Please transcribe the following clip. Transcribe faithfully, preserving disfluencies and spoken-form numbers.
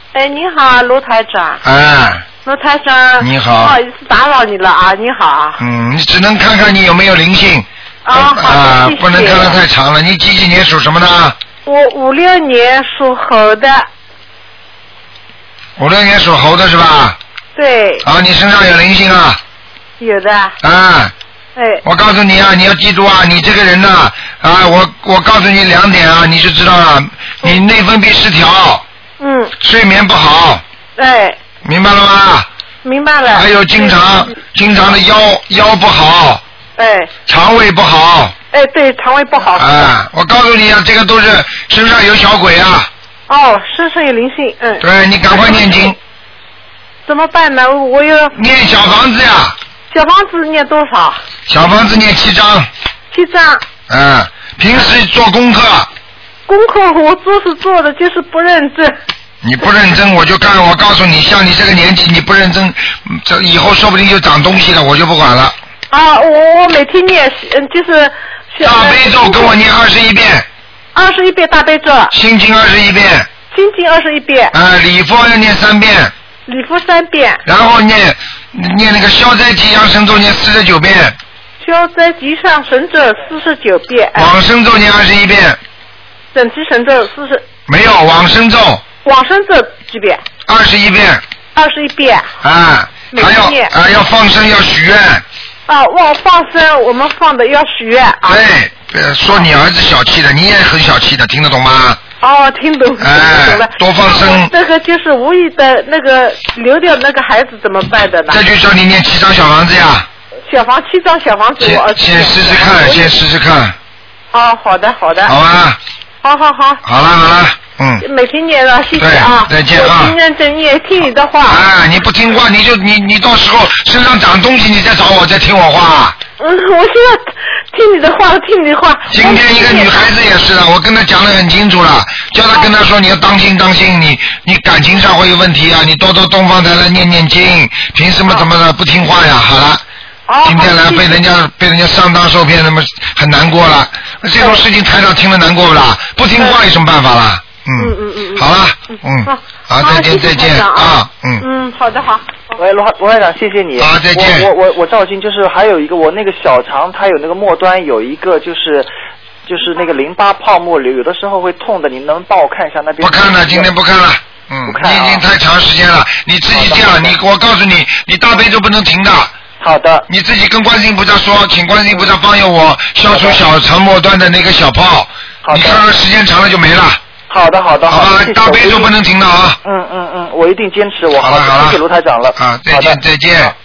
哎，你好，卢台长。 哎。 卢台长。 你好。 不好意思打扰你了啊，你好。 嗯，你只能看看你有没有灵性。 啊，好的， 啊， 谢谢。 不能看得太长了。你几几年属什么的？ 我五六年属猴的。 五六年属猴的是吧？ 对。 啊，你身上有灵性啊。 有的。 啊。 哎。 我告诉你啊，你要记住啊，你这个人呢，啊，我我告诉你两点啊，你就知道了，你内分泌失调。 嗯。 睡眠不好。 哎。 明白了吗？ 明白了。 还有经常经常的腰腰不好。 哎。 肠胃不好。 哎，对，肠胃不好。 啊，我告诉你啊，这个都是身上有小鬼啊。 哦，身上有灵性，嗯。 对，你赶快念经。 怎么办呢？我有。 念小房子呀。 小房子念多少？ 小房子念七章。 七章。 嗯，平时做功课。 功课我做是做的，就是不认真。 你不认真，我就干。我告诉你，像你这个年纪，你不认真，这以后说不定就长东西了，我就不管了。 啊，我我每天念，嗯，就是。 大悲咒跟我念二十一遍。 二十一遍大悲咒。 心经二十一遍。 心经二十一遍。 啊，礼佛要念三遍。 礼佛三遍。 然后念念那个消灾吉祥神咒念四十九遍。 消灾吉祥神咒四十九遍。 往生咒念二十一遍。 整齐神咒四十。 没有往生咒。 往生咒几遍？ 二十一遍。 二十一遍。 啊，还要啊要放生要许愿。 啊，忘放生，我们放的要许愿啊。 对，呃，说你儿子小气的，你也很小气的，听得懂吗？ 哦，听懂，听懂了。 多放生。 这个就是无意的那个流掉那个孩子怎么办的呢？ 这就叫你念七张小房子呀。 小房七张小房子，我先试试看，先试试看。 哦，好的，好的。 好吧。 好好好。 好了好了。嗯， 每天念了，谢谢啊！ 再见啊！ 我听认真念，听你的话。 啊，你不听话，你就你你到时候身上长东西，你再找我，再听我话。 嗯，我现在听你的话，听你的话。 今天一个女孩子也是的，我跟她讲得很清楚了，叫她跟她说你要当心当心，你你感情上会有问题啊，你多多东方台来念念经，凭什么怎么的不听话呀？好了。今天来被人家被人家上当受骗，那么很难过了。这种事情台长听了难过不啦？不听话有什么办法啦？嗯嗯嗯，好了，嗯，好，再见再见啊，嗯嗯，好的好。 喂，罗罗台长，谢谢你。 啊，再见。 我我我我赵鑫，就是还有一个我那个小肠，它有那个末端有一个就是就是那个淋巴泡沫瘤，有的时候会痛的，你能帮我看一下那边？ 不看了，今天不看了。嗯， 不看、啊、 你已经太长时间了，你自己这样，你我告诉你，你大悲咒不能停的。 好的。 你自己跟观世音菩萨说，请观世音菩萨帮佑我消除小肠末端的那个小泡。好的。你看看时间长了就没了。 好的好的好吧，大悲咒不能停的啊。 嗯嗯嗯，我一定坚持。我好了好了， 谢谢卢台长了。 啊，再见再见。